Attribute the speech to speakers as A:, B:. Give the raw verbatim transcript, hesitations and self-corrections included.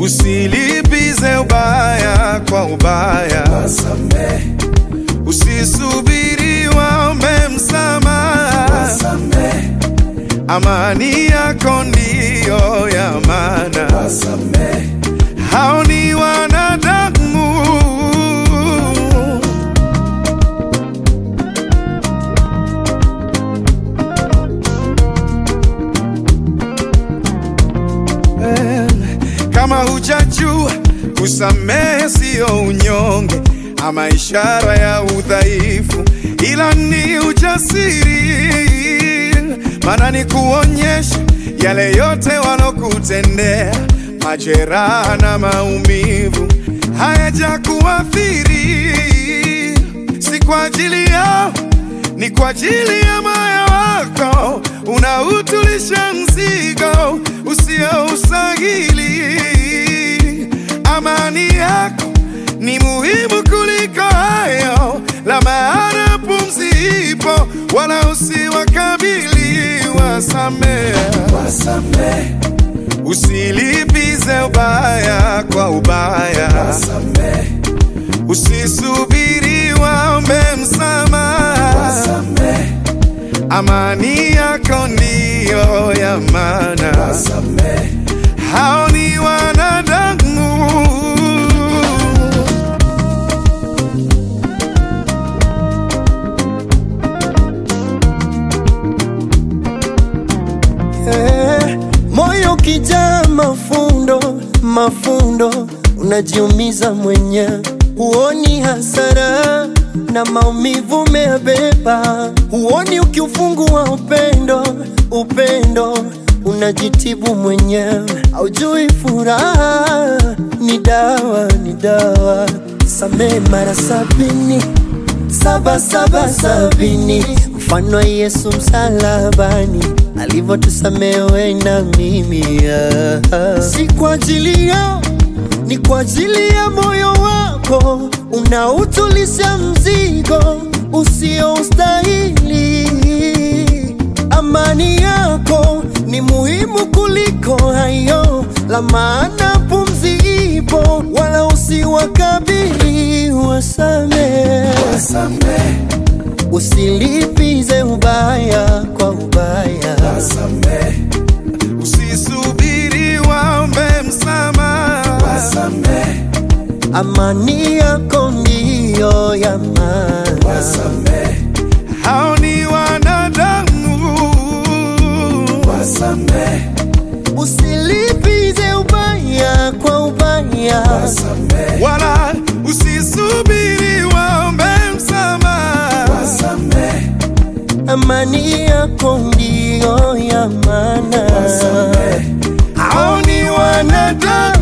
A: Usilipize ubaya kwa ubaya, wasamehe. Usisubiri waombe msamaha, wasamehe. Amani yako ndiyo ya maana, wasamehe. Hao ni wanadamu. Kama hujajua kusamehe sio unyonge ama ishara ya udhaifu, ila ni ujasiri. Maana ni kuonyesha yale yote walokutendea, majeraha na maumivu hayajakuathiri. Si kwa ajili yao, ni kwa ajili ya moyo wako. Unautulisha mzigo usioustahili. Amani yako ni muhimu kuliko hayo, la maana pumzi ipo, wala usiwakabili. Wasamehe, wasamehe. Usilipize ubaya kwa ubaya, wasamehe. Usisubiri waombe msamaha, wasamehe. Amani yako ndiyo ya maana, wasamehe. Hao ni wanadamu.
B: Eh, moyo kijaa mafundo, mafundo, unajiumiza mwenyewe. Huoni hasara na maumivu umebeba. Huoni ukiufungua upendo, upendo, unajitibu mwenyewe. Haujui furaha ni dawa, ni dawa. Samehe mara sabini, saba saba sabini. Mfano Yesu msalabani alivyotusamehe wewe na mimi. Si kwa ajili yao, ni kwa ajili ya moyo wako. Unautulisha mzigo usioustahili. Amani yako ni muhimu kuliko hayo, la maana pumzi ipo, wala usiwakabili. Wasamehe, wasamehe. Usilipize ubaya kwa ubaya, wasamehe.
A: Usisubiri waombe msamaha, wasamehe.
B: Amani yako ndiyo ya maana,
A: wasamehe. Hao ni wanadamu, wasamehe.
B: Usilipize ubaya kwa ubaya,
A: wasamehe. Wala usisubiri waombe msamaha, wasamehe.
B: Amani yako ndiyo ya maana,
A: wasamehe. Hao ni wanadamu.